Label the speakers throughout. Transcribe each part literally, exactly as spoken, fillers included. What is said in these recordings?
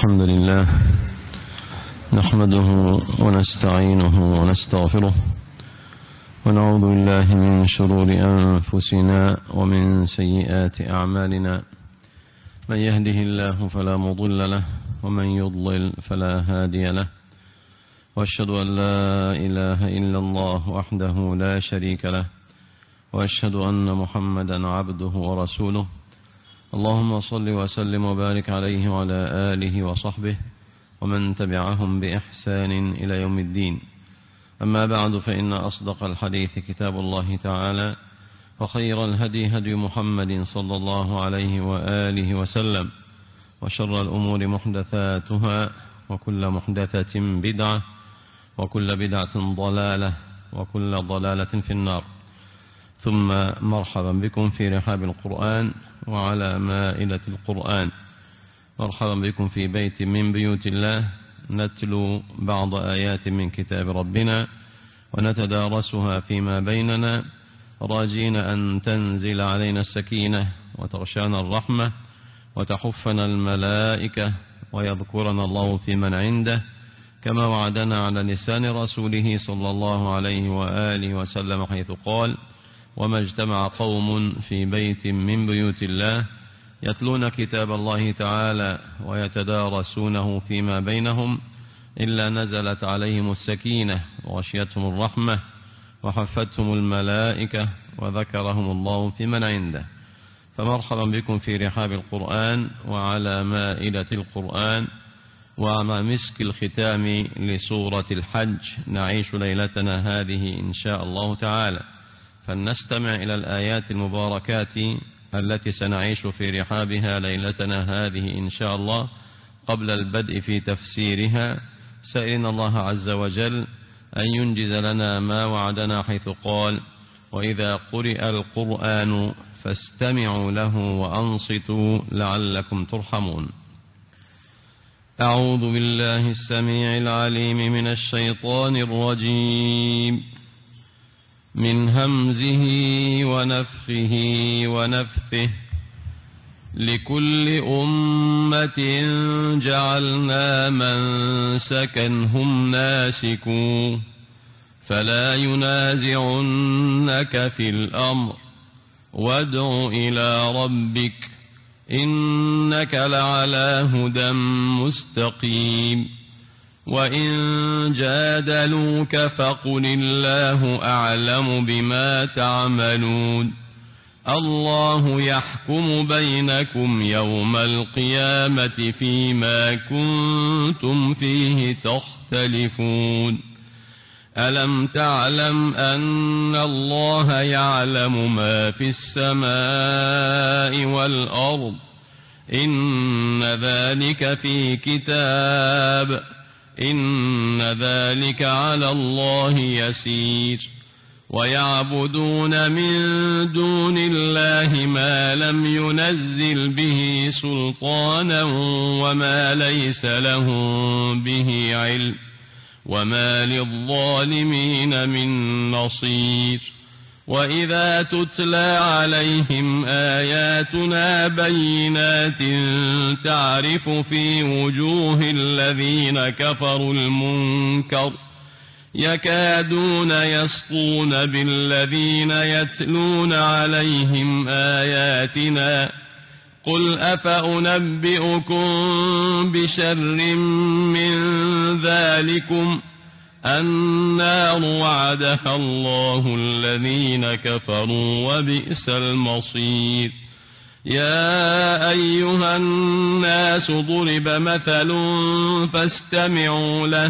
Speaker 1: الحمد لله نحمده ونستعينه ونستغفره ونعوذ بالله من شرور أنفسنا ومن سيئات أعمالنا. من يهده الله فلا مضل له ومن يضلل فلا هادي له، وأشهد أن لا إله إلا الله وحده لا شريك له، وأشهد أن محمدا عبده ورسوله. اللهم صل وسلم وبارك عليه وعلى آله وصحبه ومن تبعهم بإحسان إلى يوم الدين. أما بعد، فإن أصدق الحديث كتاب الله تعالى، وخير الهدي هدي محمد صلى الله عليه وآله وسلم، وشر الأمور محدثاتها، وكل محدثة بدعة، وكل بدعة ضلالة، وكل ضلالة في النار. ثم مرحبا بكم في رحاب القرآن وعلى مائدة القرآن. مرحبا بكم في بيت من بيوت الله، نتلو بعض آيات من كتاب ربنا ونتدارسها فيما بيننا، راجين أن تنزل علينا السكينة وتغشانا الرحمة وتحفنا الملائكة ويذكرنا الله في من عنده، كما وعدنا على لسان رسوله صلى الله عليه وآله وسلم، حيث قال: وما اجتمع قوم في بيت من بيوت الله يتلون كتاب الله تعالى ويتدارسونه فيما بينهم إلا نزلت عليهم السكينة وغشيتهم الرحمة وحفتهم الملائكة وذكرهم الله في من عنده. فمرحبا بكم في رحاب القرآن وعلى مائدة القرآن، ومع مسك الختام لسورة الحج نعيش ليلتنا هذه إن شاء الله تعالى، فلنستمع إلى الآيات المباركات التي سنعيش في رحابها ليلتنا هذه إن شاء الله. قبل البدء في تفسيرها، سألنا الله عز وجل أن ينجز لنا ما وعدنا، حيث قال: وإذا قرئ القرآن فاستمعوا له وأنصتوا لعلكم ترحمون. أعوذ بالله السميع العليم من الشيطان الرجيم، من همزه ونفخه ونفثه. لكل أمة جعلنا منسكا هم ناسكوه، فلا ينازعنك في الأمر، وادع إلى ربك إنك لعلى هدى مستقيم. وإن جادلوك فقل الله أعلم بما تعملون، الله يحكم بينكم يوم القيامة فيما كنتم فيه تختلفون. ألم تعلم أن الله يعلم ما في السماء والأرض؟ إن ذلك في كتاب، إن ذلك على الله يسير. ويعبدون من دون الله ما لم ينزل به سلطانا، وما ليس لهم به علم، وما للظالمين من نصير. وإذا تتلى عليهم آياتنا بينات تعرف في وجوه الذين كفروا المنكر، يكادون يسطون بالذين يتلون عليهم آياتنا. قل أفأنبئكم بشر من ذلكم النار وعدها الله الذين كفروا وبئس المصير. يا أيها الناس ضرب مثل فاستمعوا له،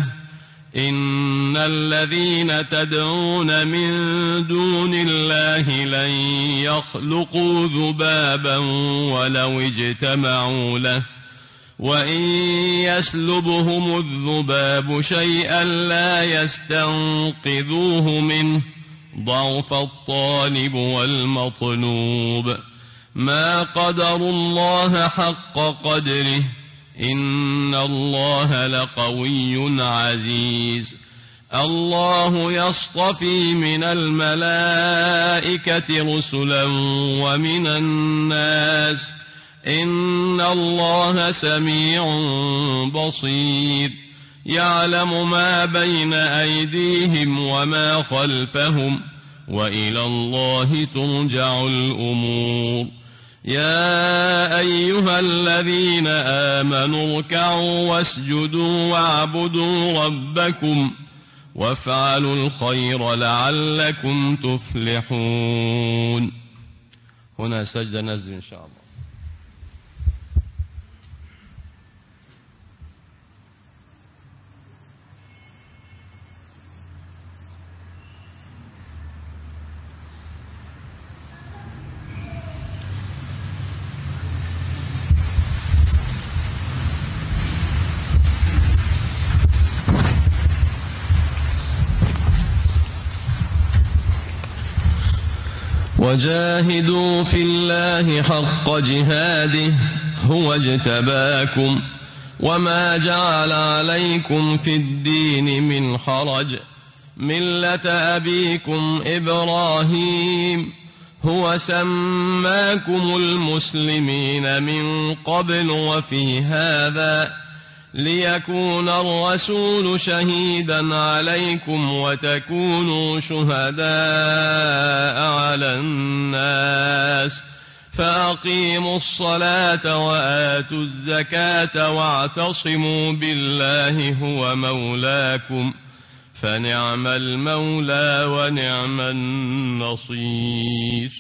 Speaker 1: إن الذين تدعون من دون الله لن يخلقوا ذبابا ولو اجتمعوا له، وإن يسلبهم الذباب شيئا لا يستنقذوه منه، ضعف الطالب والمطلوب. ما قدروا الله حق قدره، إن الله لقوي عزيز. الله يصطفي من الملائكة رسلا ومن الناس، إن الله سميع
Speaker 2: بصير يعلم ما بين أيديهم وما خلفهم وإلى الله ترجع الأمور يا أيها الذين آمنوا اركعوا واسجدوا واعبدوا ربكم وافعلوا الخير لعلكم تفلحون. هنا سجدة نزل إن شاء الله. وجاهدوا في الله حق جهاده هو اجتباكم وما جعل عليكم في الدين من حرج ملة أبيكم إبراهيم هو سماكم المسلمين من قبل وفي هذا ليكون الرسول شهيدا عليكم وتكونوا شهداء على الناس فأقيموا الصلاة وآتوا الزكاة واعتصموا بالله هو مولاكم فنعم المولى ونعم النصير.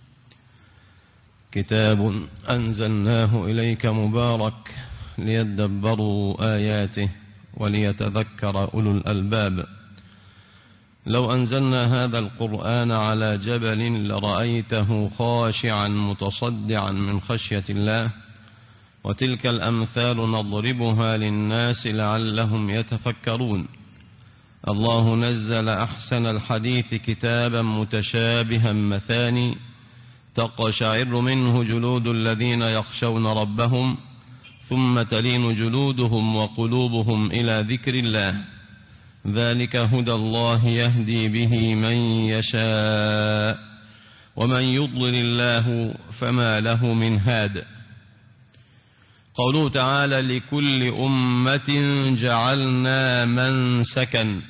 Speaker 2: كتاب أنزلناه إليك مبارك ليدبروا آياته وليتذكر أولو الألباب. لو أنزلنا هذا القرآن على جبل لرأيته خاشعا متصدعا من خشية الله وتلك الأمثال نضربها للناس لعلهم يتفكرون. الله نزل أحسن الحديث كتابا متشابها مثاني تقشعر منه جلود الذين يخشون ربهم ثم تلين جلودهم وقلوبهم إلى ذكر الله ذلك هدى الله يهدي به من يشاء ومن يضلل الله فما له من هاد. قوله تعالى لكل أمة جعلنا منسكا.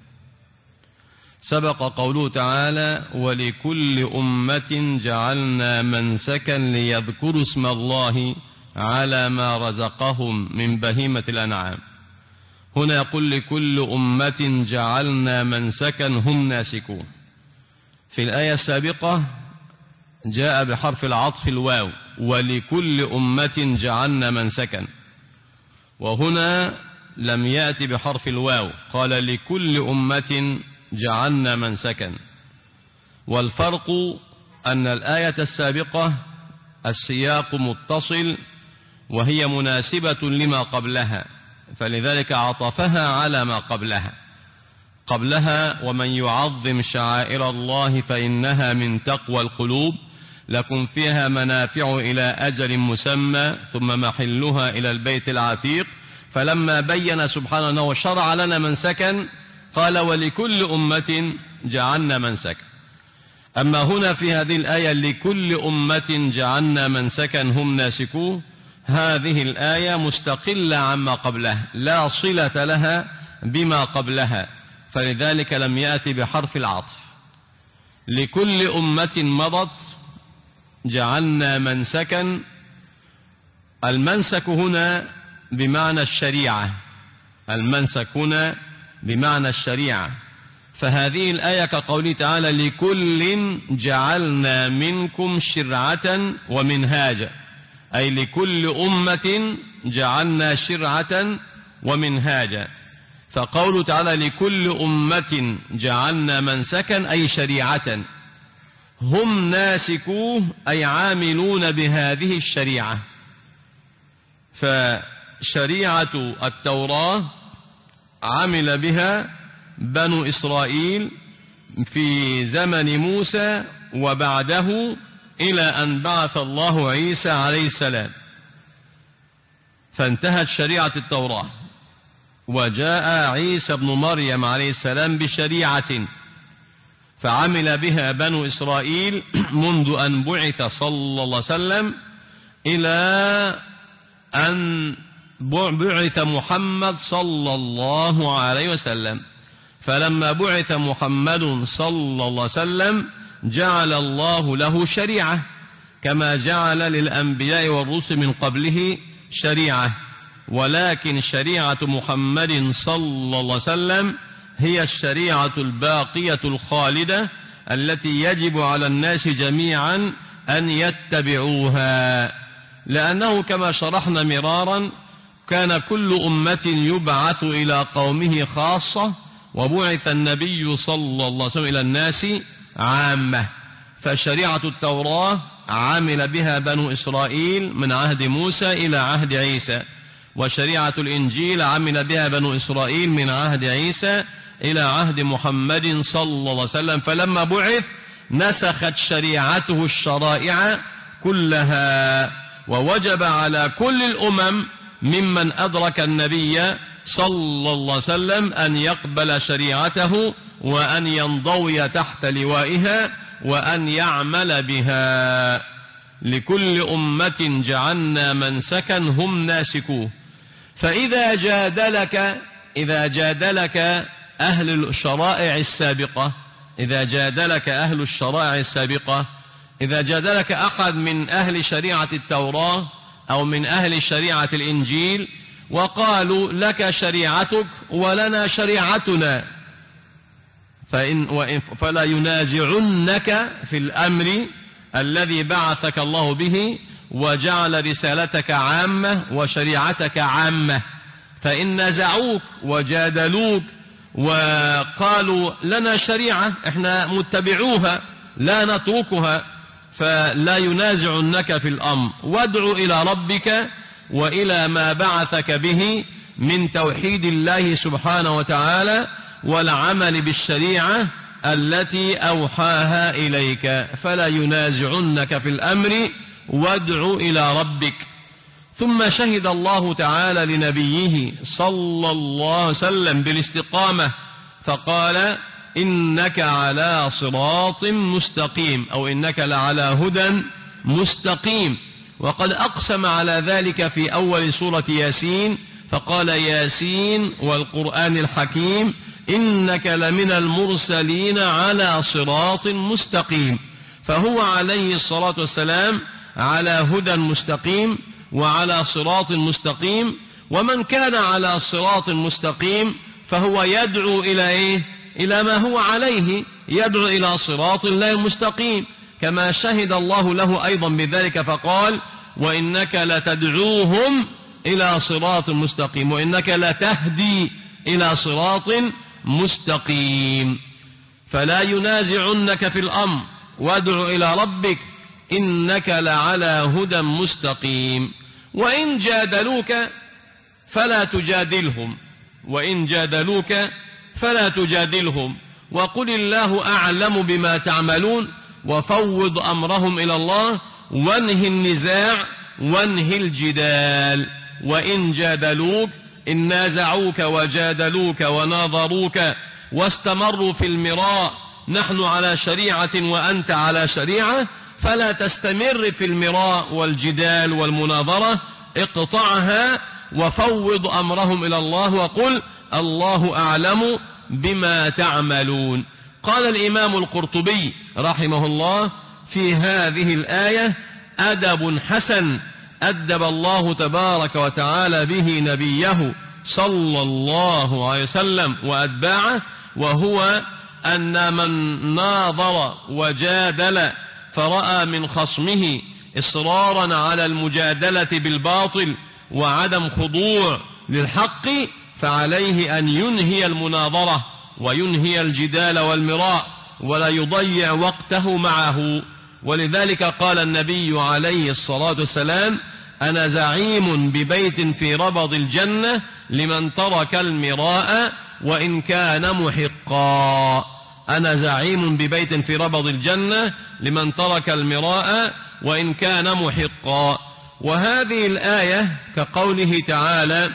Speaker 2: سبق قوله تعالى ولكل أمة جعلنا منسكا ليذكروا اسم الله على ما رزقهم من بهيمة الأنعام. هنا يقول لكل أمة جعلنا منسكا هم ناسكون. في الآية السابقة جاء بحرف العطف الواو ولكل أمة جعلنا منسكا، وهنا لم يأتي بحرف الواو قال لكل أمة جعلنا منسكا. والفرق أن الآية السابقة السياق متصل وهي مناسبة لما قبلها فلذلك عطفها على ما قبلها. قبلها ومن يعظم شعائر الله فإنها من تقوى القلوب لكم فيها منافع إلى أجل مسمى ثم محلها إلى البيت العتيق. فلما بين سبحانه وشرع لنا منسكا قال ولكل أمة جعلنا منسكا. أما هنا في هذه الآية لكل أمة جعلنا منسكا هم ناسكوه، هذه الآية مستقلة عما قبلها لا صلة لها بما قبلها فلذلك لم يأتي بحرف العطف. لكل أمة مضت جعلنا منسكا. المنسك هنا بمعنى الشريعة، المنسك هنا بمعنى الشريعة. فهذه الآية كقوله تعالى لكل جعلنا منكم شرعة ومنهاجا، أي لكل أمة جعلنا شرعة ومنهاجا. فقوله تعالى لكل أمة جعلنا منسكا أي شريعة هم ناسكوه أي عاملون بهذه الشريعة. فشريعة التوراة عمل بها بنو إسرائيل في زمن موسى وبعده إلى أن بعث الله عيسى عليه السلام، فانتهت شريعة التوراة وجاء عيسى بن مريم عليه السلام بشريعة فعمل بها بنو إسرائيل منذ أن بعث صلى الله عليه وسلم إلى أن بعث محمد صلى الله عليه وسلم، فلما بعث محمد صلى الله عليه وسلم جعل الله له شريعة كما جعل للأنبياء والرسل من قبله شريعة، ولكن شريعة محمد صلى الله عليه وسلم هي الشريعة الباقية الخالدة التي يجب على الناس جميعا أن يتبعوها، لأنه كما شرحنا مرارا كان كل أمة يبعث إلى قومه خاصة، وبعث النبي صلى الله عليه وسلم إلى الناس عامة. فشريعة التوراة عمل بها بنو إسرائيل من عهد موسى إلى عهد عيسى، وشريعة الإنجيل عمل بها بنو إسرائيل من عهد عيسى إلى عهد محمد صلى الله عليه وسلم. فلما بعث نسخت شريعته الشرائع كلها، ووجب على كل الأمم ممن أدرك النبي صلى الله عليه وسلم أن يقبل شريعته وأن ينضوي تحت لوائها وأن يعمل بها. لكل أمة جعلنا منسكا هم ناسكوه. فإذا جادلك إذا جادلك أهل الشرائع السابقة إذا جادلك أهل الشرائع السابقة إذا جادلك أحد من أهل شريعة التوراة أو من أهل شريعة الإنجيل وقالوا لك شريعتك ولنا شريعتنا، فإن فلا ينازعنك في الأمر الذي بعثك الله به وجعل رسالتك عامة وشريعتك عامة. فإن نزعوك وجادلوك وقالوا لنا شريعة احنا متبعوها لا نتركها، فلا ينازعنك في الأمر، وادع إلى ربك وإلى ما بعثك به من توحيد الله سبحانه وتعالى والعمل بالشريعة التي أوحاها إليك، فلا ينازعنك في الأمر، وادع إلى ربك. ثم شهد الله تعالى لنبيه صلى الله عليه وسلم بالاستقامة فقال إنك على صراط مستقيم، أو إنك لعلى هدى مستقيم. وقد أقسم على ذلك في أول سورة ياسين فقال ياسين والقرآن الحكيم إنك لمن المرسلين على صراط مستقيم. فهو عليه الصلاة والسلام على هدى مستقيم وعلى صراط مستقيم، ومن كان على صراط مستقيم فهو يدعو إلى إيه؟ إلى ما هو عليه، يدعو إلى صراط الله المستقيم، كما شهد الله له أيضا بذلك فقال وإنك لتدعوهم إلى صراط مستقيم وإنك لتهدي إلى صراط مستقيم. فلا ينازعنك في الأمر، وادع إلى ربك إنك لعلى هدى مستقيم. وإن جادلوك فلا تجادلهم وإن جادلوك فلا تجادلهم وقل الله أعلم بما تعملون وفوض أمرهم إلى الله وانهي النزاع وانهي الجدال. وإن جادلوك إن نازعوك وجادلوك وناظروك واستمروا في المراء نحن على شريعة وأنت على شريعة فلا تستمر في المراء والجدال والمناظرة، اقطعها وفوض أمرهم إلى الله وقل الله أعلم بما تعملون. قال الإمام القرطبي رحمه الله في هذه الآية أدب حسن أدب الله تبارك وتعالى به نبيه صلى الله عليه وسلم وأتباعه، وهو أن من ناظر وجادل فرأى من خصمه إصرارا على المجادلة بالباطل وعدم خضوع للحق فعليه أن ينهي المناظرة وينهي الجدال والمراء ولا يضيع وقته معه. ولذلك قال النبي عليه الصلاة والسلام أنا زعيم ببيت في ربض الجنة لمن ترك المراء وإن كان محقا. أنا زعيم ببيت في ربض الجنة لمن ترك المراء وإن كان محقا. وهذه الآية كقوله تعالى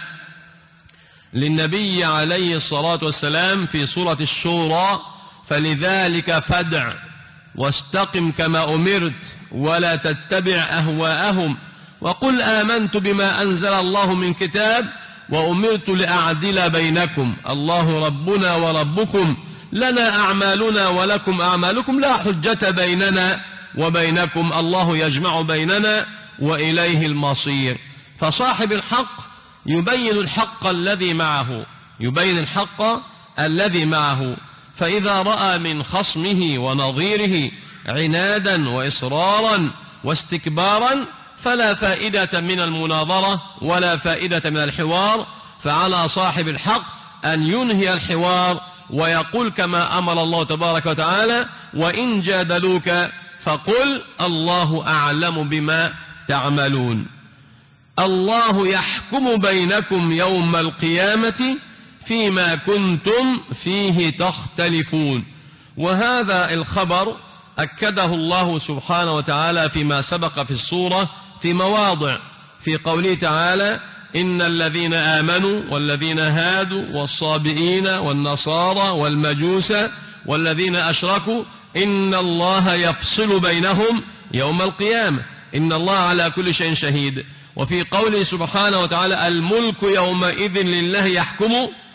Speaker 2: للنبي عليه الصلاة والسلام في سورة الشورى فلذلك فادع واستقم كما أمرت ولا تتبع أهواءهم وقل آمنت بما أنزل الله من كتاب وأمرت لأعدل بينكم الله ربنا وربكم لنا أعمالنا ولكم أعمالكم لا حجة بيننا وبينكم الله يجمع بيننا وإليه المصير. فصاحب الحق يبين الحق الذي معه يبين الحق الذي معه فإذا رأى من خصمه ونظيره عنادا وإصرارا واستكبارا فلا فائدة من المناظرة ولا فائدة من الحوار، فعلى صاحب الحق أن ينهي الحوار ويقول كما أمر الله تبارك وتعالى وإن جادلوك فقل الله أعلم بما تعملون. الله يحكم بينكم يوم القيامة فيما كنتم فيه تختلفون. وهذا الخبر أكده الله سبحانه وتعالى فيما سبق في السورة في مواضع، في قوله تعالى إن الذين آمنوا والذين هادوا والصابئين والنصارى والمجوس والذين أشركوا إن الله يفصل بينهم يوم القيامة إن الله على كل شيء شهيد. وفي قوله سبحانه وتعالى الملك يومئذ لله يحكم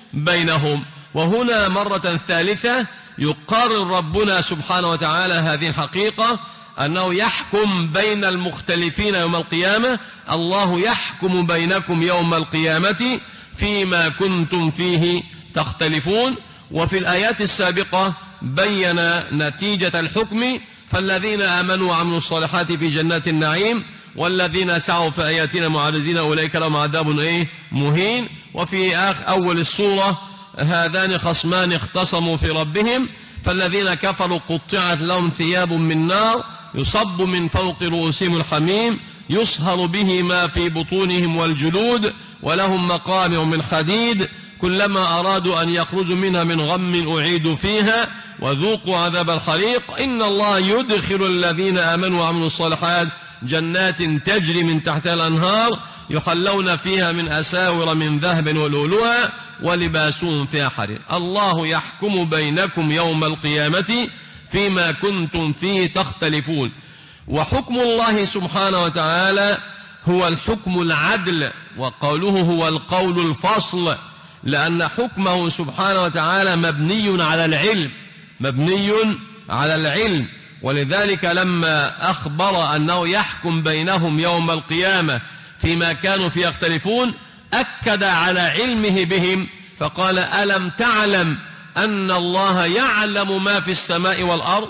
Speaker 2: بينهم. وهنا مرة ثالثة يقرر ربنا سبحانه وتعالى هذه الحقيقة أنه يحكم بين المختلفين يوم القيامة. الله يحكم بينكم يوم القيامة فيما كنتم فيه تختلفون. وفي الآيات السابقة بين نتيجة الحكم فالذين آمنوا وعملوا الصالحات في جنات النعيم والذين سعوا في آياتنا معرضين أولئك لهم عذاب إيه مهين. وفي آخر أول السورة هذان خصمان اختصموا في ربهم فالذين كفروا قطعت لهم ثياب من نار يصب من فوق رؤوسهم الحميم يصهر به ما في بطونهم والجلود ولهم مقامع من حديد كلما أرادوا أن يخرجوا منها من غم أعيدوا فيها وذوقوا عذاب الحريق إن الله يدخل الذين آمنوا وعملوا الصالحات جنات تجري من تحتها الأنهار يحلون فيها من أساور من ذهب ولؤلؤا ولباسهم فيها حرير. الله يحكم بينكم يوم القيامة فيما كنتم فيه تختلفون. وحكم الله سبحانه وتعالى هو الحكم العدل وقوله هو القول الفصل لأن حكمه سبحانه وتعالى مبني على العلم مبني على العلم. ولذلك لما أخبر أنه يحكم بينهم يوم القيامة فيما كانوا فيه يختلفون أكد على علمه بهم فقال ألم تعلم أن الله يعلم ما في السماء والأرض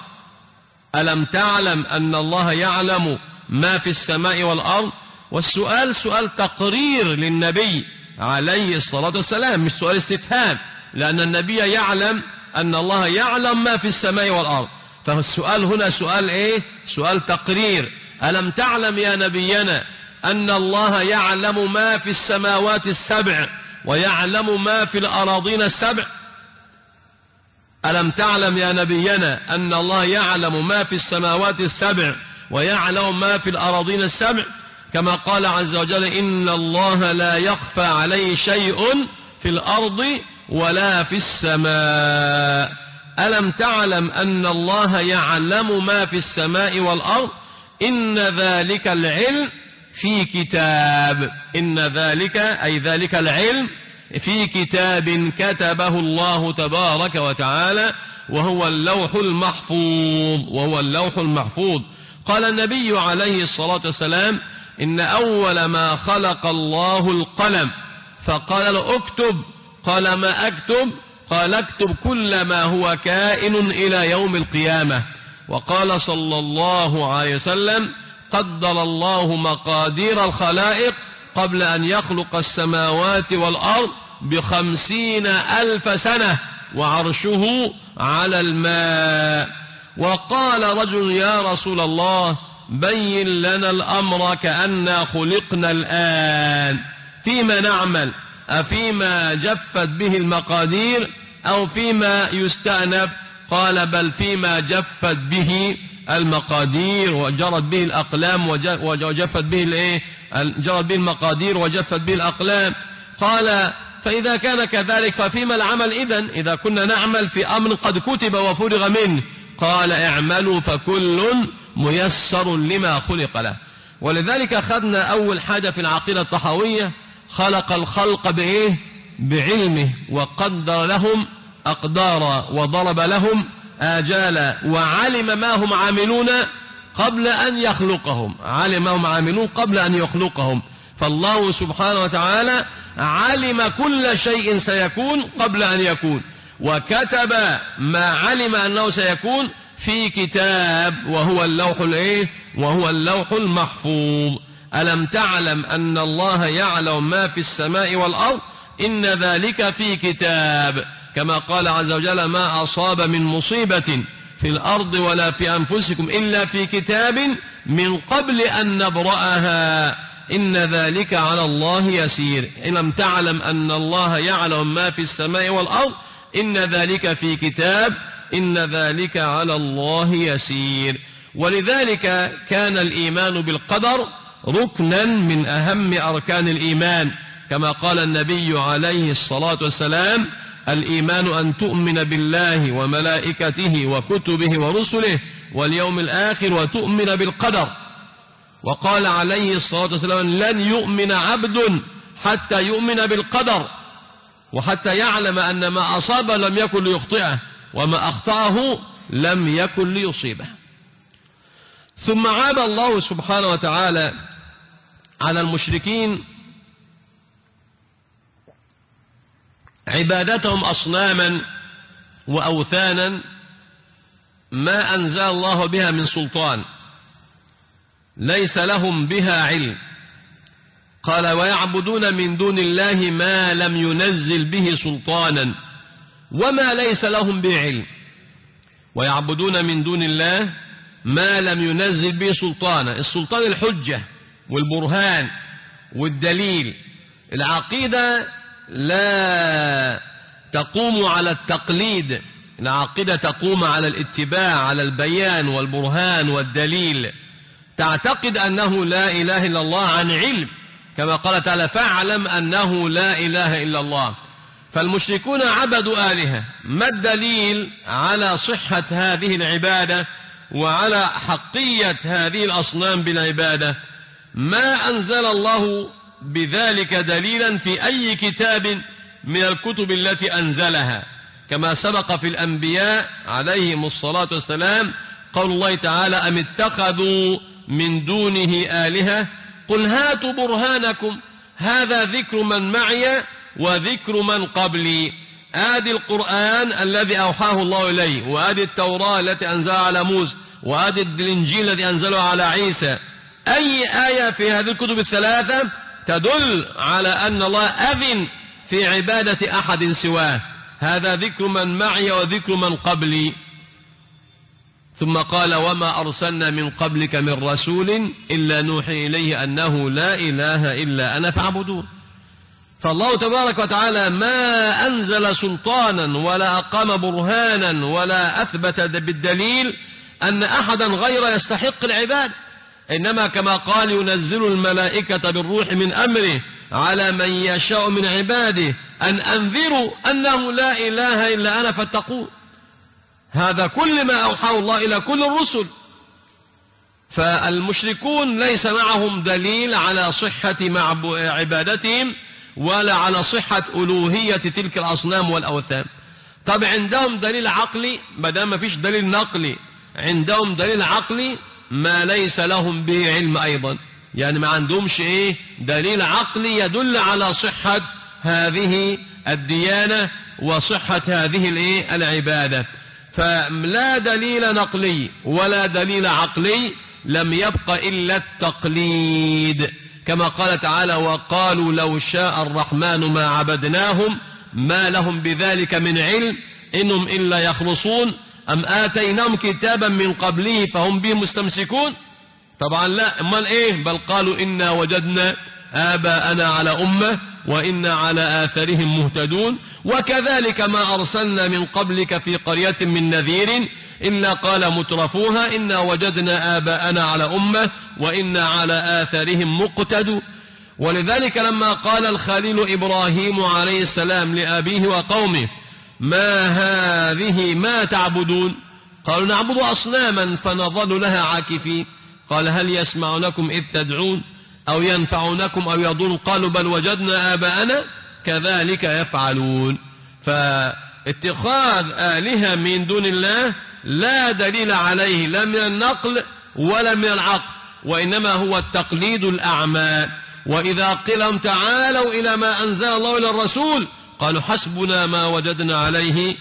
Speaker 2: ألم تعلم أن الله يعلم ما في السماء والأرض. والسؤال سؤال تقرير للنبي عليه الصلاة والسلام مش سؤال استفهام لأن النبي يعلم أن الله يعلم ما في السماء والأرض. فالسؤال هنا سؤال إيه سؤال تقرير. ألم تعلم يا نبينا أن الله يعلم ما في السماوات السبع ويعلم ما في الأراضين السبع. ألم تعلم يا نبينا أن الله يعلم ما في السماوات السبع ويعلم ما في الأراضين السبع كما قال عز وجل إن الله لا يخفى عليه شيء في الأرض ولا في السماء. ألم تعلم أن الله يعلم ما في السماء والأرض إن ذلك العلم في كتاب إن ذلك أي ذلك العلم في كتاب كتبه الله تبارك وتعالى وهو اللوح المحفوظ وهو اللوح المحفوظ. قال النبي عليه الصلاة والسلام إن أول ما خلق الله القلم فقال له اكتب قال ما أكتب قال اكتب كل ما هو كائن إلى يوم القيامة. وقال صلى الله عليه وسلم قدر الله مقادير الخلائق قبل أن يخلق السماوات والأرض بخمسين ألف سنة وعرشه على الماء. وقال رجل يا رسول الله بين لنا الأمر كأننا خلقنا الآن فيما نعمل أفيما جفت به المقادير أو فيما يستأنف قال بل فيما جفت به المقادير وجرت به الأقلام وجفت به الايه جرت به المقادير وجفت به الأقلام. قال فإذا كان كذلك ففيما العمل إذن إذا كنا نعمل في أمر قد كتب وفرغ منه قال اعملوا فكل ميسر لما خلق له. ولذلك أخذنا أول حاجة في العقيدة الطحاوية: خلق الخلق بإيه؟ بعلمه، وقدر لهم أقدارا، وضرب لهم آجالا، وعلم ما هم عاملون قبل أن يخلقهم، علم ما هم عاملون قبل أن يخلقهم. فالله سبحانه وتعالى علم كل شيء سيكون قبل أن يكون، وكتب ما علم أنه سيكون في كتاب، وهو اللوح الإيه؟ وهو اللوح المحفوظ. ألم تعلم أن الله يعلم ما في السماء والأرض؟ إن ذلك في كتاب. كما قال عز وجل: ما أصاب من مصيبة في الأرض ولا في أنفسكم إلا في كتاب من قبل أن نبرأها إن ذلك على الله يسير. ألم تعلم أن الله يعلم ما في السماء والأرض؟ إن ذلك في كتاب إن ذلك على الله يسير. ولذلك كان الإيمان بالقدر ركنا من أهم أركان الإيمان، كما قال النبي عليه الصلاة والسلام: الإيمان أن تؤمن بالله وملائكته وكتبه ورسله واليوم الآخر وتؤمن بالقدر. وقال عليه الصلاة والسلام: لن يؤمن عبد حتى يؤمن بالقدر، وحتى يعلم أن ما أصاب لم يكن ليخطئه، وما أخطأه لم يكن ليصيبه. ثم عاب الله سبحانه وتعالى على المشركين عبادتهم أصناما وأوثانا ما أنزل الله بها من سلطان، ليس لهم بها علم. قال: ويعبدون من دون الله ما لم ينزل به سلطانا وما ليس لهم به علم. ويعبدون من دون الله ما لم ينزل به سلطانا. السلطان الحجة والبرهان والدليل. العقيدة لا تقوم على التقليد، العقيدة تقوم على الاتباع، على البيان والبرهان والدليل. تعتقد أنه لا إله إلا الله عن علم، كما قال تعالى: فاعلم أنه لا إله إلا الله. فالمشركون عبدوا آلهة. ما الدليل على صحة هذه العبادة وعلى حقية هذه الأصنام بالعبادة؟ ما أنزل الله بذلك دليلا في أي كتاب من الكتب التي أنزلها، كما سبق في الأنبياء عليهم الصلاة والسلام قول الله تعالى: أم اتخذوا من دونه آلهة قل هاتوا برهانكم هذا ذكر من معي وذكر من قبلي. آدي القرآن الذي أوحاه الله إليه، وآدي التوراة التي أنزلها على موسى، وآدي الإنجيل الذي أنزله على عيسى. أي آية في هذه الكتب الثلاثة تدل على أن الله أذن في عبادة أحد سواه؟ هذا ذكر من معي وذكر من قبلي. ثم قال: وما أرسلنا من قبلك من رسول إلا نوحي إليه أنه لا إله إلا أنا فاعبدون. فالله تبارك وتعالى ما أنزل سلطانا ولا أقام برهانا ولا أثبت بالدليل أن أحدا غير يستحق العباد، إنما كما قال: ينزل الملائكة بالروح من أمره على من يشاء من عباده أن أنذروا أنه لا إله إلا أنا فاتقون. هذا كل ما أوحاه الله إلى كل الرسل. فالمشركون ليس معهم دليل على صحة عبادتهم ولا على صحة ألوهية تلك الأصنام والأوثان. طب عندهم دليل عقلي، بدل ما فيش دليل نقلي عندهم دليل عقلي ما ليس لهم به علم أيضا، يعني ما عندهمش إيه دليل عقلي يدل على صحة هذه الديانة وصحة هذه الإيه العبادة. فلا دليل نقلي ولا دليل عقلي، لم يبق إلا التقليد، كما قال تعالى: وقالوا لو شاء الرحمن ما عبدناهم ما لهم بذلك من علم إنهم إلا يخرصون أم آتيناهم كتابا من قبله فهم به مستمسكون. طبعا لا، امال ايه؟ بل قالوا إنا وجدنا آباءنا على أمة وإنا على آثارهم مهتدون. وكذلك ما أرسلنا من قبلك في قرية من نذير إلا قال مترفوها إنا وجدنا آباءنا على أمة وإنا على آثارهم مقتدون. ولذلك لما قال الخليل إبراهيم عليه السلام لأبيه وقومه: ما هذه ما تعبدون؟ قالوا: نعبد أصناما فنظل لها عاكفين.
Speaker 3: قال هل يسمعونكم إذ تدعون أو ينفعونكم أو يضرون قالوا بل وجدنا آباءنا كذلك يفعلون. فاتخاذ آلهة من دون الله لا دليل عليه لا من النقل ولا من العقل، وإنما هو التقليد الأعمى. وإذا قيل لهم تعالوا إلى ما أنزل الله إلى الرسول قالوا حسبنا ما وجدنا عليه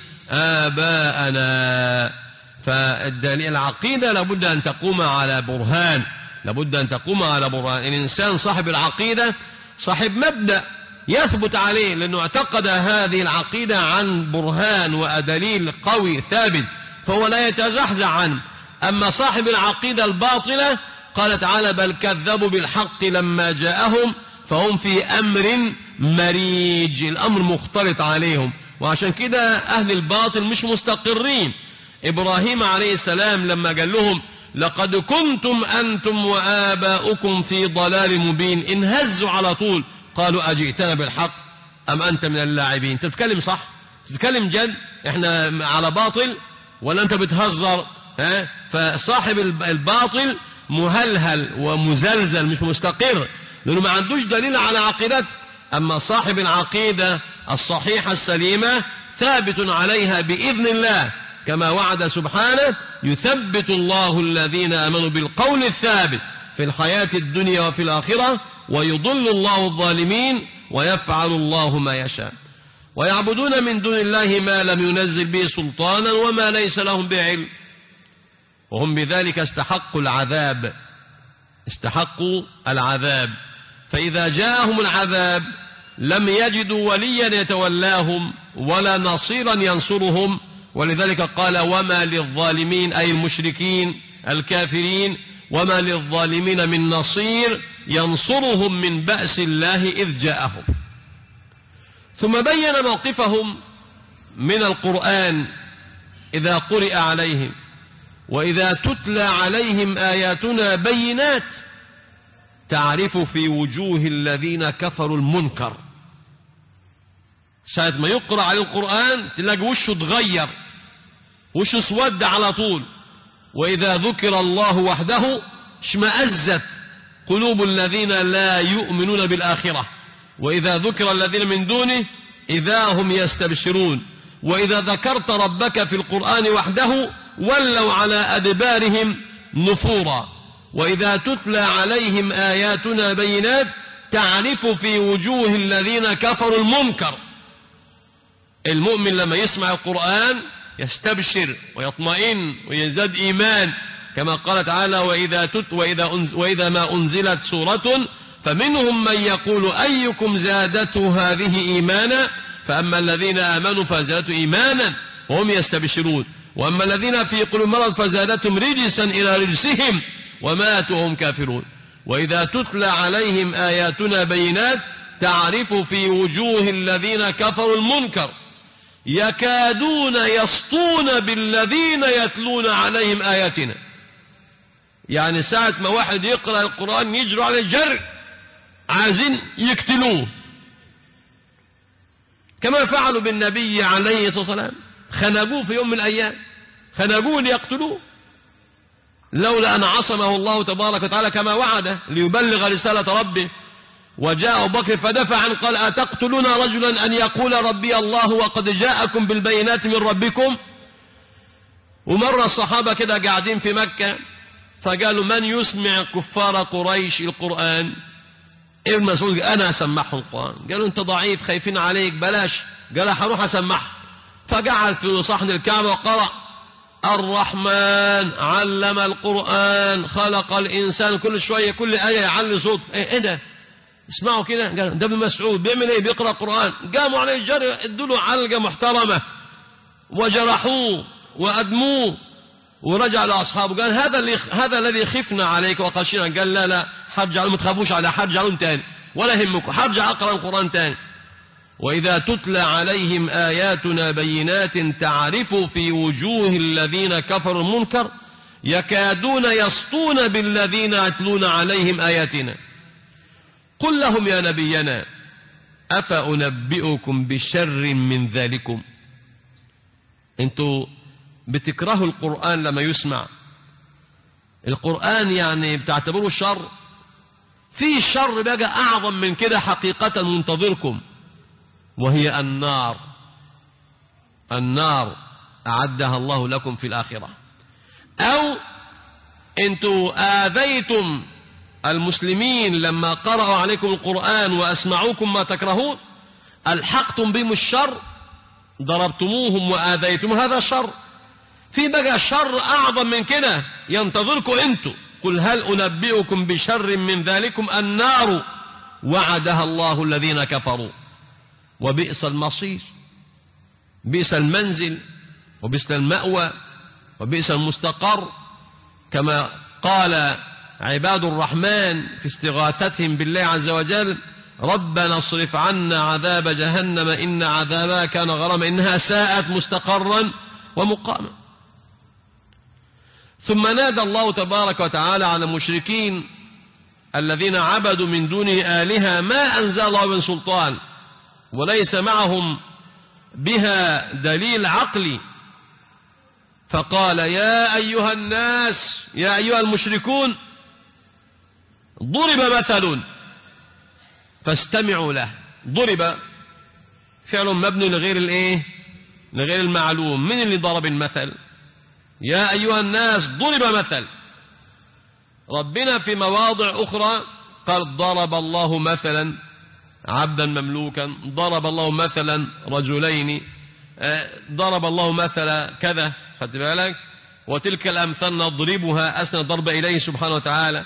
Speaker 3: آباءنا. فالدليل العقيدة لابد أن تقوم على برهان، لابد أن تقوم على برهان. الإنسان صاحب العقيدة صاحب مبدأ يثبت عليه، لأنه اعتقد هذه العقيدة عن برهان ودليل قوي ثابت، فهو لا يتزحزح عنه. أما صاحب العقيدة الباطلة قال تعالى بل كذبوا بالحق لما جاءهم فهم في أمر مريج، الأمر مختلط عليهم. وعشان كده أهل الباطل مش مستقرين. إبراهيم عليه السلام لما قال لهم لقد كنتم أنتم وآباؤكم في ضلال مبين انهزوا على طول، قالوا أجئتنا بالحق أم أنت من اللاعبين؟ تتكلم صح؟ تتكلم جد؟ احنا على باطل ولا أنت بتهزر؟ ها؟ فصاحب الباطل مهلهل ومزلزل مش مستقر، لأنه ما عندوش دليل على عقيدته. أما صاحب العقيدة الصحيحة السليمة ثابت عليها بإذن الله، كما وعد سبحانه يثبت الله الذين آمنوا بالقول الثابت في الحياة الدنيا وفي الآخرة ويضل الله الظالمين ويفعل الله ما يشاء. ويعبدون من دون الله ما لم ينزل به سلطانا وما ليس لهم به علم، وهم بذلك استحقوا العذاب، استحقوا العذاب. فإذا جاءهم العذاب لم يجدوا وليا يتولاهم ولا نصيرا ينصرهم. ولذلك قال وما للظالمين أي المشركين الكافرين وما للظالمين من نصير ينصرهم من بأس الله إذ جاءهم. ثم بين موقفهم من القرآن إذا قرئ عليهم وإذا تتلى عليهم آياتنا بينات تعرف في وجوه الذين كفروا المنكر. ساعة ما يقرأ عليه القرآن تلاقي وشه تغير، وشه اسود على طول. وإذا ذكر الله وحده اشمأزت قلوب الذين لا يؤمنون بالآخرة، وإذا ذكر الذين من دونه إذا هم يستبشرون. وإذا ذكرت ربك في القرآن وحده ولوا على أدبارهم نفورا. وإذا تتلى عليهم آياتنا بينات تعرف في وجوه الذين كفروا المنكر. المؤمن لما يسمع القرآن يستبشر ويطمئن ويزداد إيمان، كما قال تعالى وإذا, تت وإذا, أنز وإذا ما أنزلت سورة فمنهم من يقول أيكم زادته هذه إيمانا فأما الذين آمنوا فزادتهم إيمانا وهم يستبشرون وأما الذين في قلوبهم مرض فزادتهم رجسا إلى رجسهم وماتوا هم كافرون. وإذا تتلى عليهم آياتنا بينات تعرف في وجوه الذين كفروا المنكر يكادون يسطون بالذين يتلون عليهم آياتنا. يعني ساعة ما واحد يقرأ القرآن يجروا على الجر عايزين يقتلوه، كما فعلوا بالنبي عليه الصلاة والسلام، خنقوه في يوم من الأيام، خنقوه ليقتلوه، لولا أن عصمه الله تبارك وتعالى كما وعده ليبلغ رسالة ربه. وجاء أبو بكر فدفع عنه قال أتقتلون رجلا أن يقول ربي الله وقد جاءكم بالبينات من ربكم. ومرة الصحابة كده قاعدين في مكة فقالوا من يسمع كفار قريش القرآن؟ ابن مسعود أنا أسمعهم القرآن. قالوا أنت ضعيف خايفين عليك بلاش. قال هروح أسمعهم. فقعد في صحن الكعبة وقرأ الرحمن علم القرآن خلق الإنسان. كل شوية كل آية يعلي صوت. إيه, إيه ده؟ اسمعوا كده. قال ده ابن مسعود بيعمل ايه؟ بيقرأ القرآن. قاموا عليه الجري ادوا له علقة محترمة وجرحوه وأدموه ورجع لأصحابه قال هذا اللي هذا الذي خفنا عليك وخشينا. قال لا لا حرجعوا ما تخافوش على حرجعون تاني ولا يهمكم حرجع أقرأ القرآن تاني. وإذا تتلى عليهم آياتنا بينات تعرف في وجوه الذين كفروا المنكر يكادون يسطون بالذين يتلون عليهم آياتنا. قل لهم يا نبينا أفأنبئكم بشر من ذلكم. انتوا بتكرهوا القرآن لما يسمع القرآن يعني بتعتبره الشر؟ في الشر بقى أعظم من كده حقيقة منتظركم، وهي النار. النار أعدها الله لكم في الآخرة. أو أنتوا آذيتم المسلمين لما قرأوا عليكم القرآن وأسمعوكم ما تكرهون، ألحقتم بهم الشر، ضربتموهم وآذيتم، هذا شر. في بقى شر أعظم من كده ينتظركم أنتوا. قل هل أنبئكم بشر من ذلكم النار وعدها الله الذين كفروا وبئس المصير. بئس المنزل وبئس المأوى وبئس المستقر، كما قال عباد الرحمن في استغاثتهم بالله عز وجل: ربنا اصرف عنا عذاب جهنم إن عذابها كان غراما إنها ساءت مستقرا ومقاما. ثم نادى الله تبارك وتعالى على المشركين الذين عبدوا من دونه آلهة ما أنزل الله من سلطان وليس معهم بها دليل عقلي، فقال: يا أيها الناس، يا أيها المشركون، ضرب مثل فاستمعوا له. ضرب فعل مبني لغير الايه لغير المعلوم. من اللي ضرب المثل؟ يا أيها الناس ضرب مثل. ربنا في مواضع أخرى قال: ضرب الله مثلا عبدا مملوكا، ضرب الله مثلا رجلين، ضرب الله مثلا كذا، خدت بالك؟ وتلك الأمثال نضربها أسند ضرب إليه سبحانه وتعالى.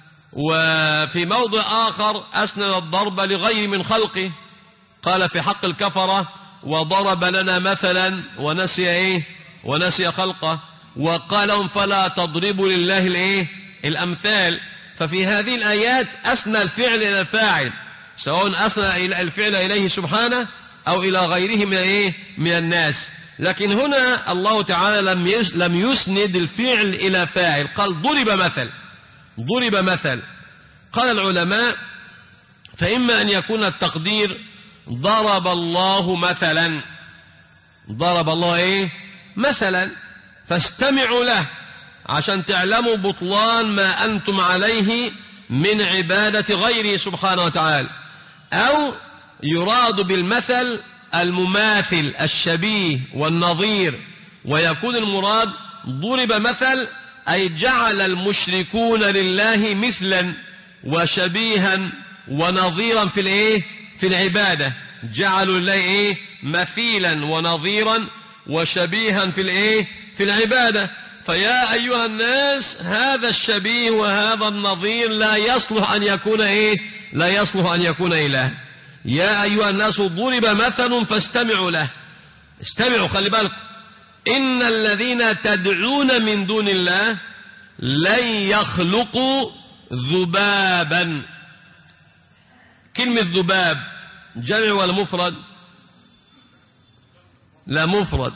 Speaker 3: وفي موضع آخر أسند الضرب لغير من خلقه، قال في حق الكفرة: وضرب لنا مثلا ونسي ايه ونسي خلقه. وقال لهم: فلا تضربوا لله الايه الأمثال. ففي هذه الآيات أسنى الفعل إلى الفاعل، سواء أسنى الفعل إليه سبحانه أو إلى غيره من ايه من الناس. لكن هنا الله تعالى لم لم يسند الفعل إلى فاعل، قال ضرب مثل. ضرب مثل. قال العلماء: فإما أن يكون التقدير ضرب الله مثلا، ضرب الله ايه مثلا، فاستمعوا له عشان تعلموا بطلان ما أنتم عليه من عبادة غيره سبحانه وتعالى. أو يراد بالمثل المماثل الشبيه والنظير، ويكون المراد ضرب مثل أي جعل المشركون لله مثلا وشبيها ونظيرا في الايه في العبادة. جعلوا لله ايه مثيلا ونظيرا وشبيها في الايه في العبادة. فيا أيها الناس، هذا الشبيه وهذا النظير لا يصلح أن يكون ايه لا يصلح أن يكون إله. يا أيها الناس ضرب مثل فاستمعوا له. استمعوا، خلي بالك: إن الذين تدعون من دون الله لن يخلقوا ذبابا. كلمة ذباب جمع ولا مفرد؟ لا، مفرد.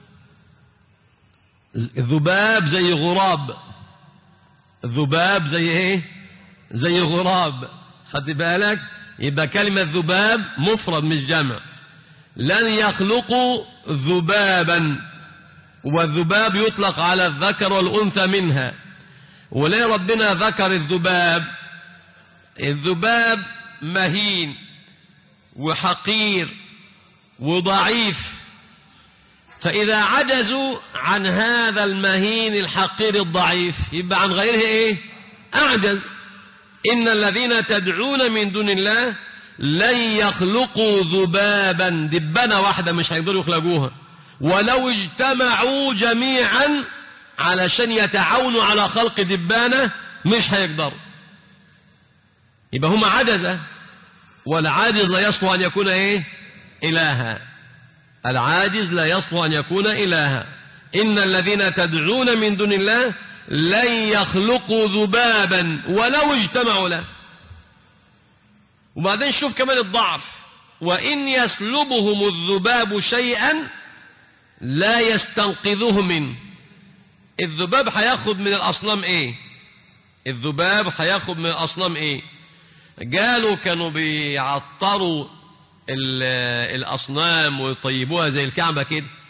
Speaker 3: ذباب زي غراب. ذباب زي ايه زي غراب، خدت بالك؟ يبقى كلمة ذباب مفرد مش جمع. لن يخلقوا ذبابا، والذباب يطلق على الذكر والأنثى منها. وليه ربنا ذكر الذباب؟ الذباب مهين وحقير وضعيف، فإذا عجزوا عن هذا المهين الحقير الضعيف يبقى عن غيره ايه أعجز. إن الذين تدعون من دون الله لن يخلقوا ذبابا، دبانة واحدة مش هيقدروا يخلقوها، ولو اجتمعوا جميعا علشان يتعاونوا على خلق دبانة مش هيقدروا. يبقى هم عجزة، والعاجز لا يصلح أن يكون ايه إلها. العاجز لا يصلح أن يكون إلها. إن الذين تدعون من دون الله لن يخلقوا ذبابا ولو اجتمعوا له. وبعدين شوف كمان الضعف: وإن يسلبهم الذباب شيئا لا يستنقذوه منه. الذباب هياخد من الأصنام ايه الذباب هياخد من الأصنام ايه قالوا كانوا بيعطروا الأصنام ويطيبوها زي الكعبة كده،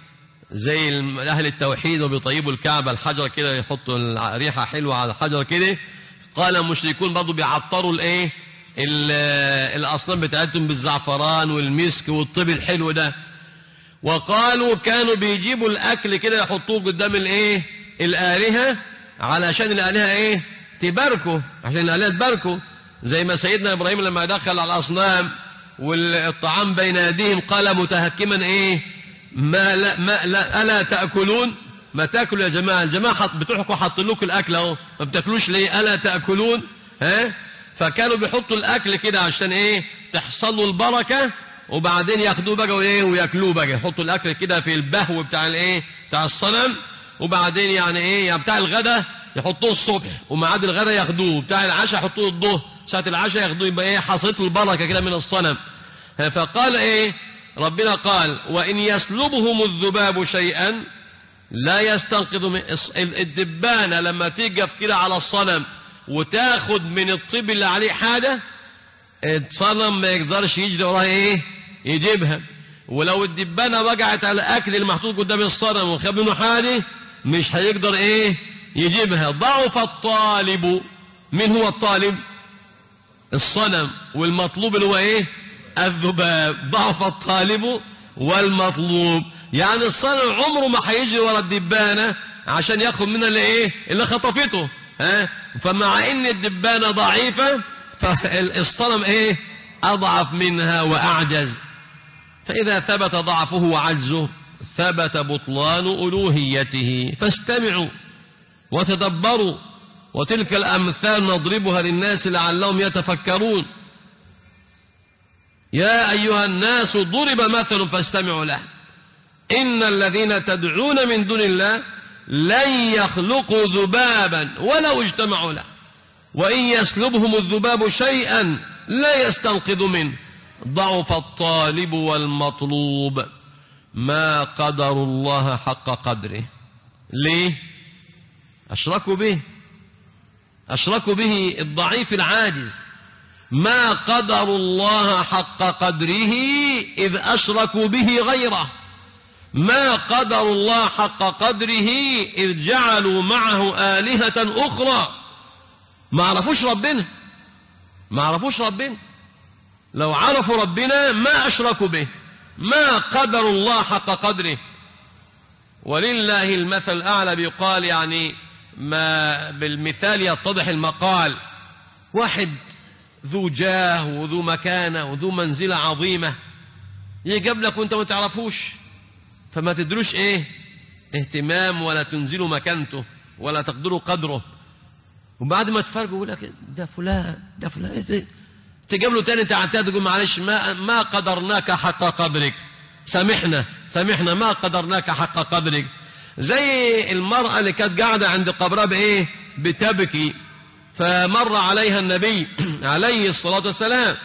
Speaker 3: زي أهل التوحيد وبيطيبوا الكعبة الحجر كده، يحطوا ريحة حلوة على الحجر كده. قال المشركون برضو بيعطروا الايه الأصنام بتاعتهم بالزعفران والمسك والطيب الحلو ده. وقالوا كانوا بيجيبوا الأكل كده يحطوه قدام الايه الآلهة علشان الآلهة ايه تباركوا، عشان الآلهة تباركوا. زي ما سيدنا إبراهيم لما دخل على الأصنام والطعام بين يديهم قال متهكما ايه ما لا ما لا ألا تأكلون، ما تاكلوا يا جماعة، الجماعة بتوعكم حاطين لكم الأكل اهو، ما بتاكلوش ليه؟ ألا تأكلون؟ ها؟ فكانوا بيحطوا الأكل كده عشان ايه تحصل له البركة، وبعدين ياخدوه بقى وايه وياكلوه بقى، يحطوا الأكل كده في البهو بتاع الايه بتاع الصنم، وبعدين يعني ايه يعني بتاع الغدا يحطوه الصبح، وميعاد الغدا ياخدوه، بتاع العشاء يحطوه الظهر، ساعة العشاء ياخدوه، يبقى ايه حصلت البركة كده من الصنم. فقال ايه ربنا قال وإن يسلبهم الذباب شيئا لا يستنقذ من الدبانة لما تيجي كده على الصنم وتاخد من الطيب اللي عليه حاجة، الصنم ما يقدرش يجري وراها ايه يجيبها. ولو الدبانة وقعت على الأكل المحطوط قدام الصنم وخد منه حاجة مش هيقدر ايه يجيبها. ضعف الطالب. من هو الطالب؟ الصنم، والمطلوب اللي هو ايه الذباب. ضعف الطالب والمطلوب، يعني الصنم عمره ما هيجري ورا الدبانة عشان ياخد منها اللي ايه اللي خطفته. ها؟ فمع ان الدبانة ضعيفة فالصنم ايه اضعف منها واعجز. فاذا ثبت ضعفه وعجزه ثبت بطلان الوهيته. فاستمعوا وتدبروا، وتلك الامثال نضربها للناس لعلهم يتفكرون. يا ايها الناس ضرب مثل فاستمعوا له ان الذين تدعون من دون الله لن يخلقوا ذبابا ولو اجتمعوا له وإن يسلبهم الذباب شيئا لا يستنقذ منه ضعف الطالب والمطلوب. ما قدر الله حق قدره. ليه؟ أشركوا به، أشركوا به الضعيف العاجز. ما قدر الله حق قدره إذ أشركوا به غيره. ما قدر الله حق قدره إذ جعلوا معه آلهة أخرى. ما عرفوش ربنا، ما عرفوش ربنا. لو عرفوا ربنا ما أشركوا به. ما قدر الله حق قدره. ولله المثل الأعلى. بيقال يعني ما بالمثال يتضح المقال. واحد ذو جاه وذو مكانة وذو منزلة عظيمة يجب لك وانت ما تعرفوش، فما تدروش ايه اهتمام ولا تنزلوا مكانته ولا تقدروا قدره. وبعد ما تفرقوا يقول لك ده فلان ده فلان ايه، تجيب له تاني تعتاد تقول معلش ما ما قدرناك حق قدرك، سامحنا سامحنا ما قدرناك حق قدرك. زي المرأة اللي كانت قاعدة عند قبرها بايه بتبكي، فمر عليها النبي عليه الصلاة والسلام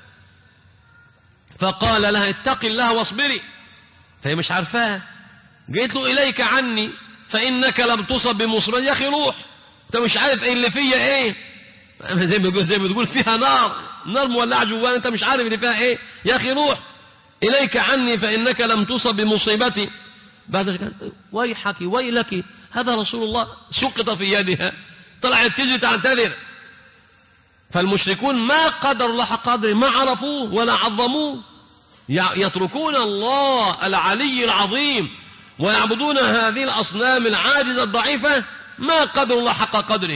Speaker 3: فقال لها اتقي الله واصبري، فهي مش عارفاها. قلت له إليك عني فإنك لم تصب بمصيبة. يا أخي روح، أنت مش عارف إيه اللي فيها إيه، زي ما بتقول زي ما بتقول فيها نار نار مولعة جوانا، أنت مش عارف اللي فيها إيه. يا أخي روح، إليك عني فإنك لم تصب بمصيبتي. بعد ذلك ويحك ويلك، هذا رسول الله سقط في يدها، طلعت تجري تعتذر. فالمشركون ما قدر الله حق قدره، ما عرفوه ولا عظموه، يتركون الله العلي العظيم ويعبدون هذه الأصنام العاجزة الضعيفة. ما قدر الله حق قدره،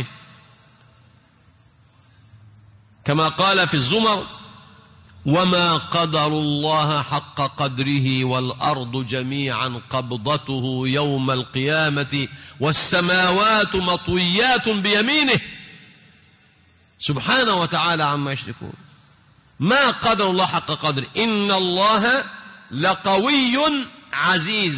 Speaker 3: كما قال في الزمر وما قدر الله حق قدره والأرض جميعا قبضته يوم القيامة والسماوات مطويات بيمينه سبحانه وتعالى عما يشركون. ما قدر الله حق قدره. إن الله لقوي عزيز.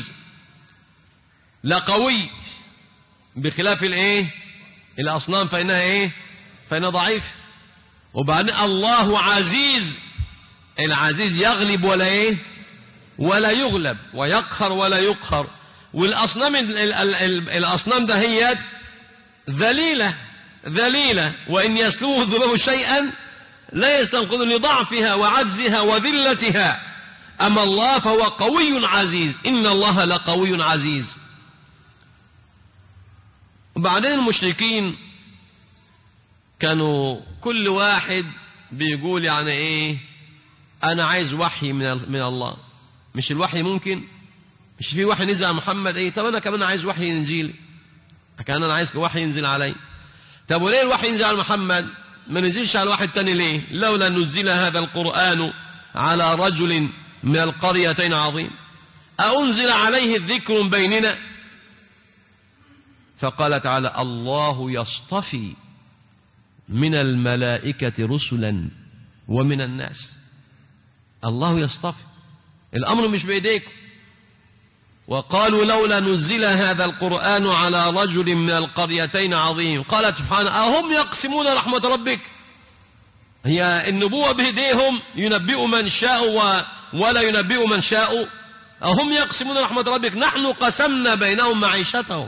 Speaker 3: لقوي بخلاف الايه الأصنام فإنها ايه فإنها ضعيف. وبعدين الله عزيز، العزيز يغلب ولا ايه ولا يغلب، ويقهر ولا يقهر. والأصنام الأصنام ده هي ذليلة ذليلة وإن يسلوه الذباب شيئا لا يستنقذ لضعفها وعجزها وذلتها. أما الله فهو قوي عزيز، إن الله لقوي عزيز. وبعدين المشركين كانوا كل واحد بيقول يعني ايه، انا عايز وحي من من الله. مش الوحي ممكن؟ مش في وحي نزل على محمد؟ ايه طب انا كمان عايز وحي ينزل، كان انا عايز وحي ينزل علي. طب وليه الوحي ينزل على محمد ما نزلش على واحد تاني ليه؟ لولا نزل هذا القرآن على رجل من القريتين عظيم أأنزل عليه الذكر من بيننا؟ فقال تعالى الله يصطفي من الملائكة رسلا ومن الناس. الله يصطفي، الأمر مش بإيديكم. وقالوا لولا نزل هذا القرآن على رجل من القريتين عظيم. قال سبحانه أهم يقسمون رحمة ربك؟ هي النبوة بإيديهم ينبئ من شاء ولا ينبئ من شاء؟ أهم يقسمون رحمة ربك؟ نحن قسمنا بينهم معيشتهم.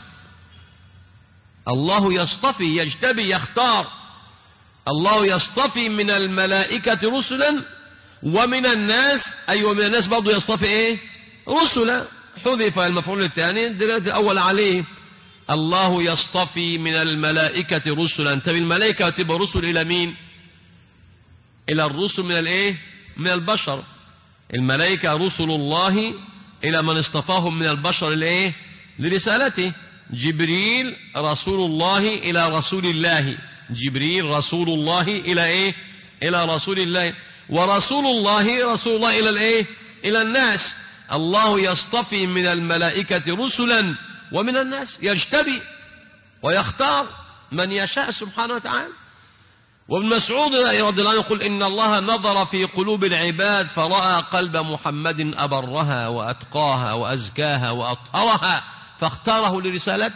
Speaker 3: الله يصطفي، يجتبي، يختار. الله يصطفي من الملائكة رسلا ومن الناس، أيوة من الناس برضو يصطفي إيه؟ رسلا. حذف المفعول الثاني دلوقتي الأول عليه. الله يصطفي من الملائكة رسلا. طب الملائكة تبقى رسل إلى مين؟ إلى الرسل من الإيه؟ من البشر. الملائكة رسل الله إلى من اصطفاهم من البشر الإيه؟ لرسالته. جبريل رسول الله إلى رسول الله. جبريل رسول الله إلى إيه؟ إلى رسول الله. ورسول الله رسول الله إلى الإيه؟ إلى الناس. الله يصطفي من الملائكة رسلا ومن الناس، يجتبي ويختار من يشاء سبحانه وتعالى. وابن مسعود رضي الله عنه يقول إن الله نظر في قلوب العباد فرأى قلب محمد أبرها وأتقاها وأزكاها وأطهرها فاختاره لرسالته.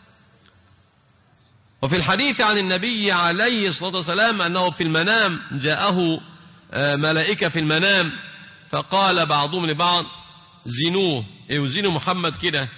Speaker 3: وفي الحديث عن النبي عليه الصلاة والسلام أنه في المنام جاءه ملائكة في المنام فقال بعضهم لبعض زنوه، يوزنوا محمد كده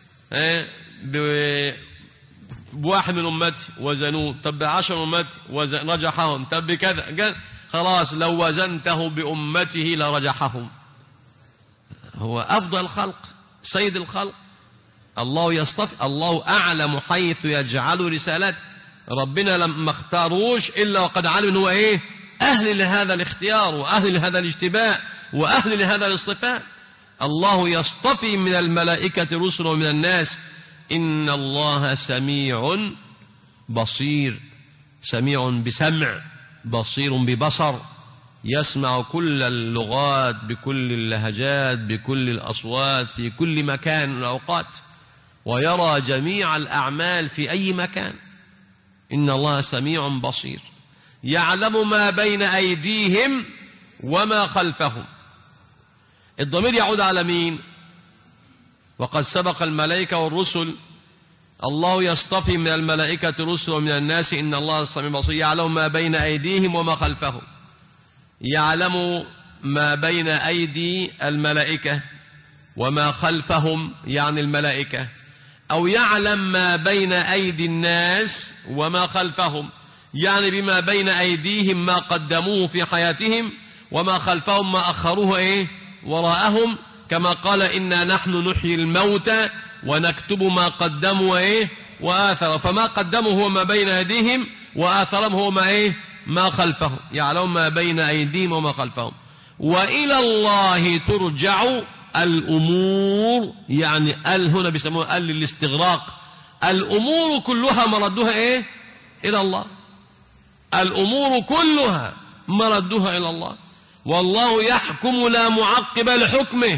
Speaker 3: بواحد من أمتي وزنوه، طب بعشر أمتي ورجحهم، طب بكذا، خلاص لو وزنته بأمته لرجحهم. هو أفضل الخلق، سيد الخلق. الله يصطفي، الله أعلم حيث يجعل رسالته. ربنا لما اختاروش إلا وقد علم أنه إيه؟ أهل لهذا الاختيار وأهل لهذا الاجتباء وأهل لهذا الاصطفاء. الله يصطفي من الملائكة رسلا ومن الناس. إن الله سميع بصير، سميع بسمع، بصير ببصر، يسمع كل اللغات بكل اللهجات بكل الأصوات في كل مكان من الأوقات، ويرى جميع الأعمال في أي مكان. إن الله سميع بصير يعلم ما بين أيديهم وما خلفهم. الضمير يعود على مين؟ وقد سبق الملائكة والرسل. الله يصطفي من الملائكة رسل ومن الناس. إن الله سميع بصير يعلم ما بين أيديهم وما خلفهم. يعلم ما بين أيدي الملائكة وما خلفهم يعني الملائكة، أو يعلم ما بين أيدي الناس وما خلفهم يعني بما بين أيديهم ما قدموه في حياتهم وما خلفهم ما أخروه إيه؟ وراءهم. كما قال إنا نحن نحيي الموتى ونكتب ما قدموا إيه؟ وآثروا. فما قدموا هو ما بين أيديهم وآثرهم هو ما إيه؟ ما خلفهم. يعلم ما بين أيديهم وما خلفهم. وإلى الله ترجع الأمور، يعني ال هنا بيسموها ال للاستغراق. الأمور كلها مردها إيه؟ إلى الله. الأمور كلها مردها إلى الله. والله يحكم لا معقب لحكمه.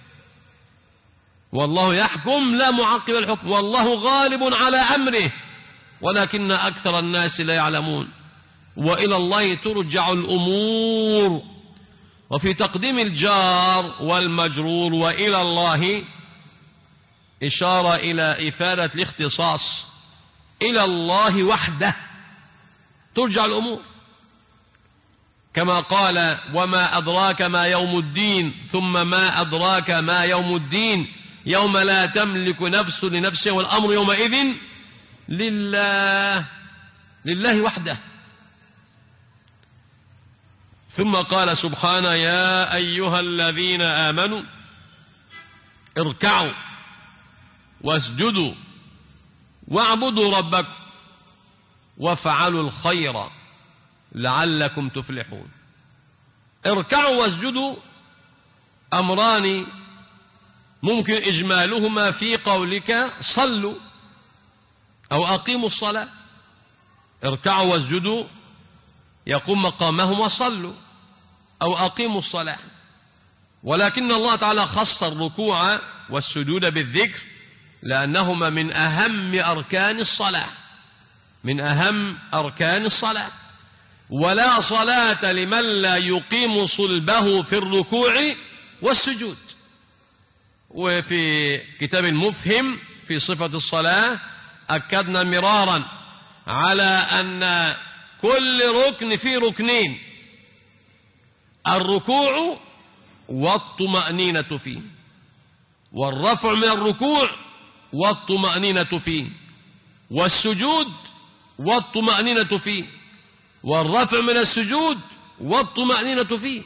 Speaker 3: والله يحكم لا معقب لحكمه. والله غالب على أمره ولكن أكثر الناس لا يعلمون. وإلى الله ترجع الأمور. وفي تقديم الجار والمجرور وإلى الله إشارة إلى إفادة الاختصاص. إلى الله وحده ترجع الأمور، كما قال وما أدراك ما يوم الدين، ثم ما أدراك ما يوم الدين يوم لا تملك نفس لنفس والأمر يومئذ لله، لله وحده. ثم قال سبحانه يا أيها الذين آمنوا اركعوا واسجدوا واعبدوا ربكم وافعلوا الخير لعلكم تفلحون. اركعوا واسجدوا أمران ممكن إجمالهما في قولك صلوا أو أقيموا الصلاة. اركعوا واسجدوا يقوم مقامهم وصلوا أو أقيموا الصلاة، ولكن الله تعالى خص الركوع والسجود بالذكر لأنهما من أهم أركان الصلاة، من أهم أركان الصلاة. ولا صلاة لمن لا يقيم صلبه في الركوع والسجود. وفي كتاب المفهم في صفة الصلاة أكدنا مرارا على أن كل ركن فيه ركنين: الركوع والطمأنينة فيه، والرفع من الركوع والطمأنينة فيه، والسجود والطمأنينة فيه، والرفع من السجود والطمأنينة فيه.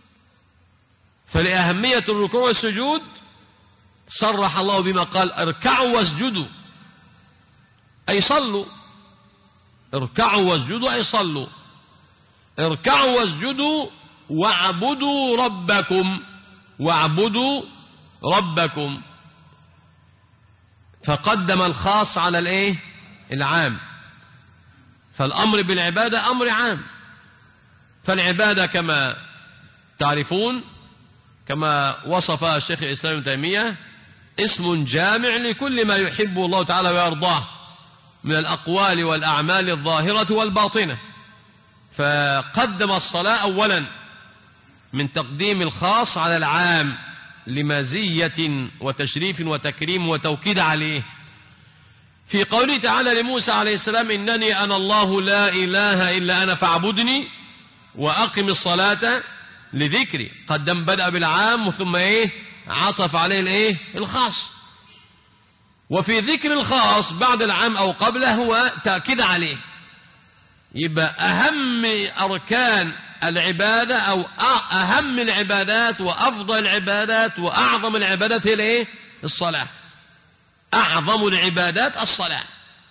Speaker 3: فلأهمية الركوع والسجود صرح الله بما قال اركعوا واسجدوا أي صلوا. اركعوا واسجدوا أي صلوا. اركعوا واسجدوا واعبدوا ربكم، واعبدوا ربكم. فقدم الخاص على الايه؟ العام. فالأمر بالعبادة أمر عام. فالعبادة كما تعرفون كما وصفها الشيخ الإسلام ابن تيمية اسم جامع لكل ما يحبه الله تعالى ويرضاه من الأقوال والأعمال الظاهرة والباطنة. فقدم الصلاة أولا من تقديم الخاص على العام لمزية وتشريف وتكريم وتوكيد عليه. في قوله تعالى لموسى عليه السلام إنني أنا الله لا إله إلا أنا فاعبدني وأقم الصلاة لذكري، قدم بدأ بالعام ثم إيه عطف عليه الإيه الخاص. وفي ذكر الخاص بعد العام أو قبله هو تأكيد عليه. يبقى أهم أركان العبادة أو أهم العبادات وأفضل العبادات وأعظم العبادات هي الإيه الصلاة. أعظم العبادات الصلاة،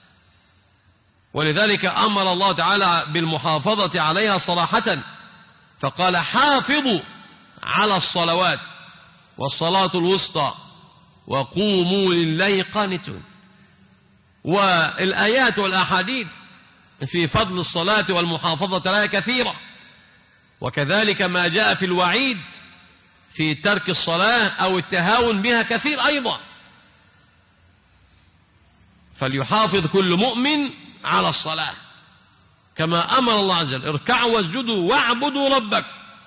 Speaker 3: ولذلك أمر الله تعالى بالمحافظة عليها صراحة، فقال حافظوا على الصلوات والصلاة الوسطى وقوموا لله قانتون. والآيات والأحاديث في فضل الصلاة والمحافظة عليها كثيرة، وكذلك ما جاء في الوعيد في ترك الصلاة أو التهاون بها كثير أيضا. فليحافظ كل مؤمن على الصلاة كما أمر الله عز وجل اركعوا واسجدوا واعبدوا ربك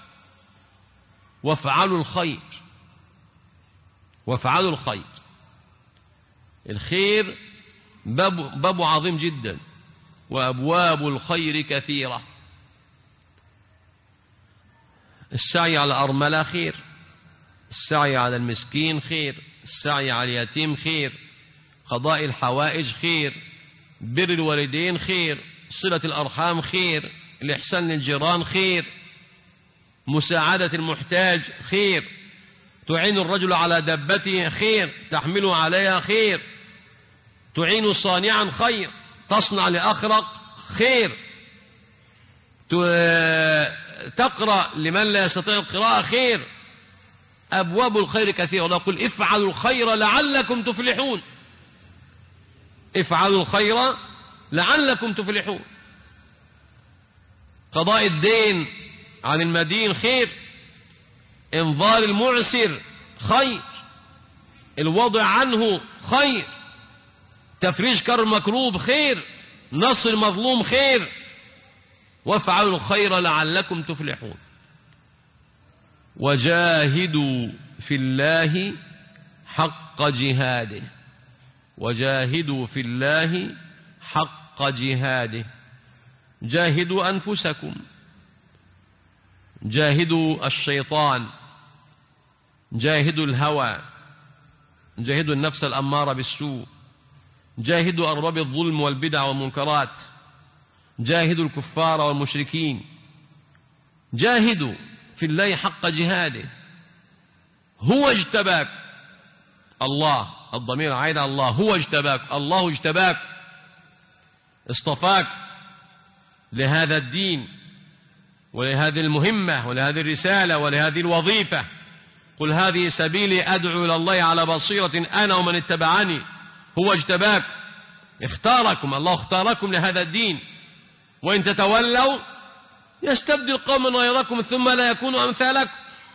Speaker 3: وافعلوا الخير. وافعلوا الخير، الخير باب, باب عظيم جدا، وأبواب الخير كثيرة. السعي على أرملة خير، السعي على المسكين خير، السعي على اليتيم خير، قضاء الحوائج خير، بر الوالدين خير، صلة الأرحام خير، الإحسان للجيران خير، مساعدة المحتاج خير، تعين الرجل على دبته خير، تحمله عليها خير، تعين صانعا خير، تصنع لأخرق خير، تقرأ لمن لا يستطيع القراءة خير. أبواب الخير كثيرة. ونقول افعلوا الخير لعلكم تفلحون. افعلوا الخير لعلكم تفلحون. قضاء الدين عن المدين خير، انظار المعسر خير، الوضع عنه خير، تفريج كرب مكروب خير، نصر المظلوم خير. وافعلوا الخير لعلكم تفلحون. وجاهدوا في الله حق جهاده. وجاهدوا في الله حق جهاده. جاهدوا أنفسكم، جاهدوا الشيطان، جاهدوا الهوى، جاهدوا النفس الأمارة بالسوء، جاهدوا أرباب الظلم والبدع والمنكرات، جاهدوا الكفار والمشركين، جاهدوا في الله حق جهاده. هو اجتباك، الله، الضمير عائد على الله، هو اجتباك، الله اجتباك، اصطفاك لهذا الدين ولهذه المهمة ولهذه الرسالة ولهذه الوظيفة. قل هذه سبيلي أدعو إلى الله على بصيرة أنا ومن اتبعني. هو اجتباك، اختاركم، الله اختاركم لهذا الدين. وإن تتولوا يستبدل قوما غيركم ثم لا يكونوا أمثالكم.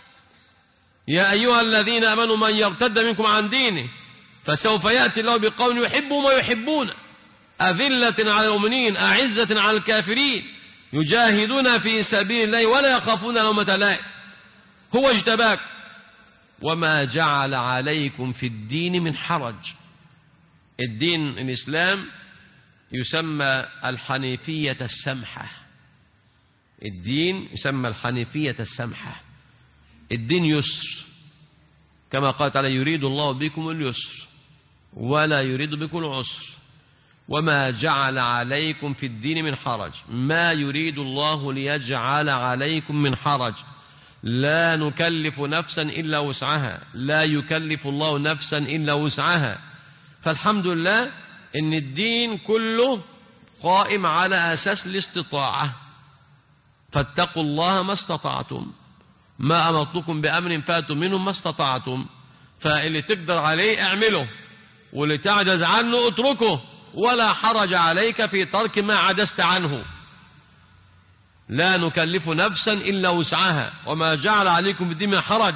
Speaker 3: يا أيها الذين آمنوا من يرتد منكم عن دينه فسوف يأتي الله بقوم يحبهم ويحبون أذلة على المؤمنين أعزة على الكافرين يجاهدون في سبيل الله ولا يخافون لومة لائم. هو اجتباك وما جعل عليكم في الدين من حرج. الدين الإسلام يسمى الحنيفية السمحة. الدين يسمى الحنيفية السمحة. الدين يسر، كما قال تعالى يريد الله بكم اليسر ولا يريد بكم العسر وما جعل عليكم في الدين من حرج. ما يريد الله ليجعل عليكم من حرج. لا نكلف نفسا إلا وسعها، لا يكلف الله نفسا إلا وسعها. فالحمد لله إن الدين كله قائم على أساس الاستطاعة. فاتقوا الله ما استطعتم، ما أمرتكم بأمر فاتوا منه ما استطعتم. فاللي تقدر عليه اعمله واللي تعجز عنه اتركه، ولا حرج عليك في ترك ما عجزت عنه. لا نكلف نفسا إلا وسعها وما جعل عليكم في الدين من حرج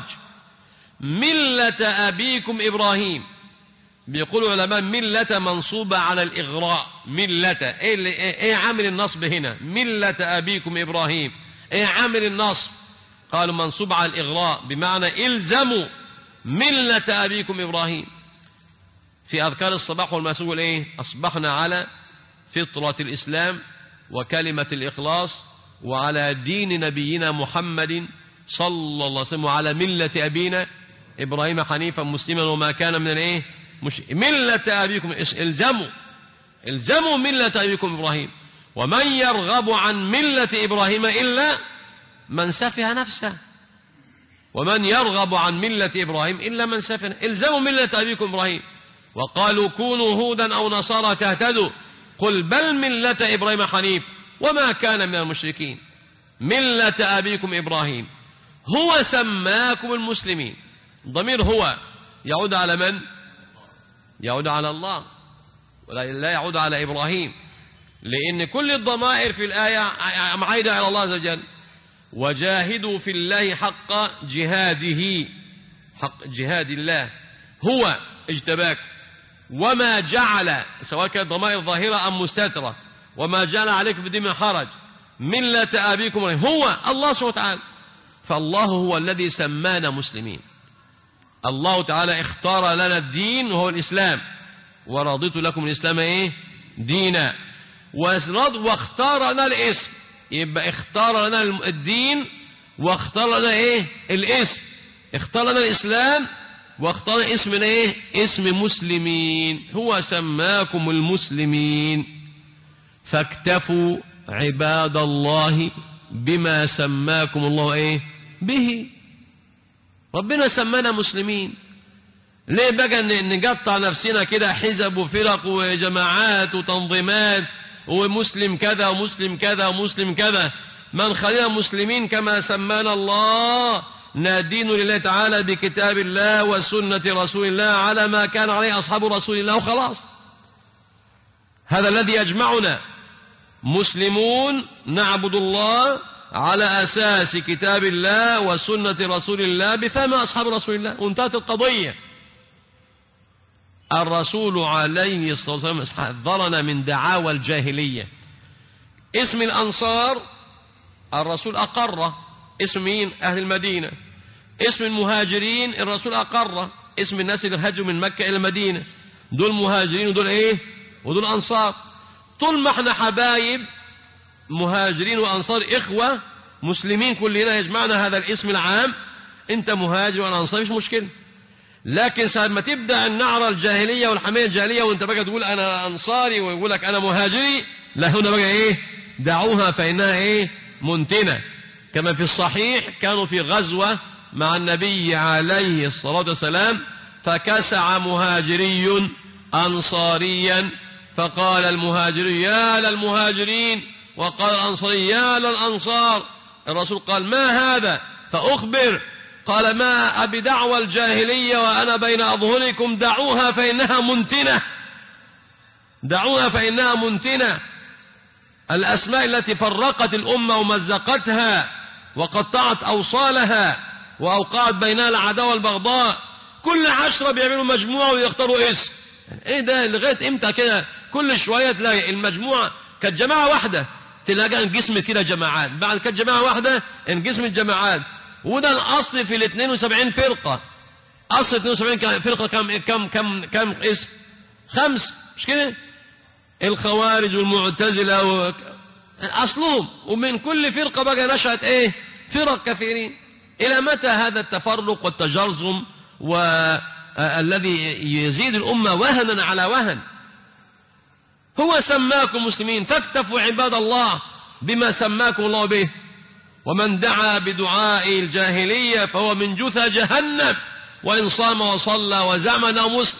Speaker 3: ملة أبيكم إبراهيم. بيقولوا علماء ملة منصوبة على الإغراء. ملة إيه, إيه عامل النصب هنا؟ ملة أبيكم إبراهيم إيه عامل النصب؟ قالوا منصوب على الإغراء بمعنى إلزموا ملة أبيكم إبراهيم. في أذكار الصباح والمساء يقول إيه؟ أصبحنا على فطرة الإسلام وكلمة الإخلاص وعلى دين نبينا محمد صلى الله عليه وسلم وعلى ملة أبينا إبراهيم حنيفا مسلما وما كان من الإيه؟ مش ملة أبيكم. الزموا الزموا ملة أبيكم إبراهيم. ومن يرغب عن ملة إبراهيم إلا من سفه نفسه. ومن يرغب عن ملة إبراهيم إلا من سفه نفسه. الزموا ملة أبيكم إبراهيم. وقالوا كونوا هودا أو نصارى تهتدوا قل بل ملة إبراهيم حنيف وما كان من المشركين. ملة أبيكم إبراهيم هو سماكم المسلمين. ضمير هو يعود على من؟ يعود على الله ولا يعود على إبراهيم، لأن كل الضمائر في الآية عايدة على الله عز وجل. وجاهدوا في الله حق جهاده، حق جهاد الله. هو اجتباك وما جعل، سواء كانت ضمائر ظاهرة أم مستترة، وما جعل عليكم في الدين من حرج ملة أبيكم هو الله سبحانه وتعالى. فالله هو الذي سمانا مسلمين. الله تعالى اختار لنا الدين وهو الإسلام. ورضيت لكم الإسلام إيه؟ دينا. واختار لنا الاسم. يبقى اختار لنا الدين واختار لنا ايه؟ الاسم. اختار لنا الإسلام واختار اسمنا ايه؟ اسم مسلمين. هو سماكم المسلمين. فاكتفوا عباد الله بما سماكم الله ايه؟ به. ربنا سمانا مسلمين. ليه بقى نقطع نفسنا كده حزب وفرق وجماعات وتنظيمات ومسلم كذا ومسلم كذا ومسلم كذا؟ من خلينا مسلمين كما سمانا الله، نادين لله تعالى بكتاب الله وسنة رسول الله على ما كان عليه أصحاب رسول الله وخلاص. هذا الذي يجمعنا. مسلمون نعبد الله على أساس كتاب الله وسنة رسول الله بفهم أصحاب رسول الله، وانتهت القضية. الرسول عليه الصلاة والسلام حذرنا من دعاوى الجاهلية. اسم الأنصار الرسول أقره. اسم مين؟ أهل المدينة. اسم المهاجرين الرسول أقره. اسم الناس اللي هاجروا من مكة إلى المدينة دول مهاجرين ودول إيه؟ ودول أنصار. طول ما احنا حبايب مهاجرين وأنصار إخوة مسلمين كلنا يجمعنا هذا الاسم العام. أنت مهاجر وأنا أنصار مش مشكلة. لكن ساعة ما تبدأ النعرة الجاهلية والحمية الجاهلية وانت بقى تقول أنا أنصاري ويقول لك أنا مهاجري، لا هنا بقى إيه؟ دعوها فإنها إيه؟ منتنة. كما في الصحيح كانوا في غزوة مع النبي عليه الصلاة والسلام، فكسع مهاجري أنصاريا، فقال المهاجري يا للمهاجرين، وقال الأنصاري يا للأنصار. الرسول قال ما هذا؟ فأخبر. قال ما أبي دعوى الجاهلية وأنا بين أظهركم، دعوها فإنها منتنة، دعوها فإنها منتنة. الأسماء التي فرقت الأمة ومزقتها وقطعت أوصالها وأوقعت بينها العداوة والبغضاء، كل عشرة بيعملوا مجموعة ويختاروا اسم. ايه ده؟ لغاية امتى كده؟ كل شوية تلاقي المجموعة كانت جماعة واحدة تلاقي انقسمت كده جماعات، بعد كانت جماعة واحدة انقسمت جماعات. وده الأصل في ال اثنين وسبعين فرقة. أصل اثنين وسبعين فرقة كم كم كم كم اسم؟ خمس، مش كده؟ الخوارج والمعتزلة و... أصلهم. ومن كل فرقة بقى نشأت ايه؟ فرق كثيرين. إلى متى هذا التفرق والتجرذم والذي يزيد الأمة وهنا على وهن؟ هو سماكم مسلمين فاكتفوا عباد الله بما سماكم الله به، ومن دعا بدعاء الجاهلية فهو من جثى جهنم وإن صام وصلى وزعم أنه مسلم.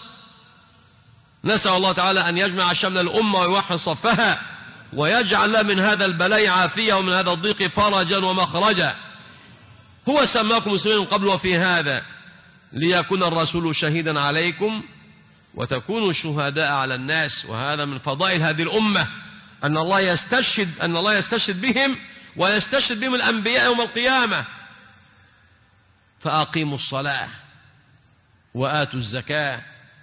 Speaker 3: نسأل الله تعالى أن يجمع شمل الأمة ويوحد صفها ويجعل من هذا البلاء عافية ومن هذا الضيق فرجا ومخرجا. هو سماكم مسلمين قبل وفي هذا ليكون الرسول شهيدا عليكم وتكونوا شهداء على الناس. وهذا من فضائل هذه الأمة أن الله يستشهد أن الله يستشهد بهم ويستشهد بهم الأنبياء يوم القيامة. فأقيموا الصلاة وآتوا الزكاة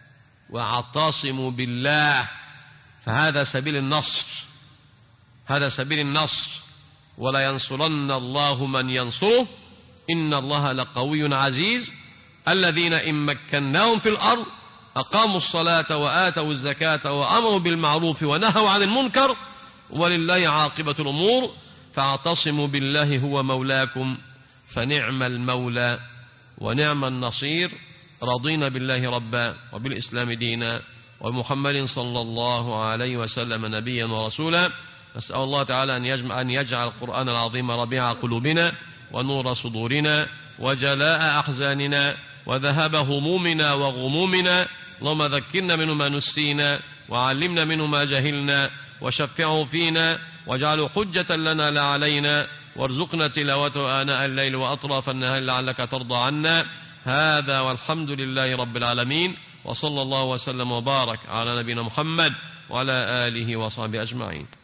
Speaker 3: واعتصموا بالله، فهذا سبيل النصر، هذا سبيل النصر. ولا ينصرن الله من ينصره إن الله لقوي عزيز. الذين إن مكناهم في الأرض أقاموا الصلاة وآتوا الزكاة وأمروا بالمعروف ونهوا عن المنكر ولله عاقبة الأمور. فاعتصموا بالله هو مولاكم فنعم المولى ونعم النصير. رضينا بالله ربا وبالإسلام دينا ومحمد صلى الله عليه وسلم نبيا ورسولا. نسأل الله تعالى أن يجمع أن يجعل القرآن العظيم ربيع قلوبنا ونور صدورنا وجلاء أحزاننا وذهب همومنا وغمومنا. اللهم ذكرنا منه ما نسينا وعلمنا منه ما جهلنا وشفعه فينا واجعله حجة لنا لا علينا، وارزقنا تلاوته آناء الليل وأطراف النهار لعلك ترضى عنا. هذا والحمد لله رب العالمين، وصلى الله وسلم وبارك على نبينا محمد وعلى آله وصحبه أجمعين.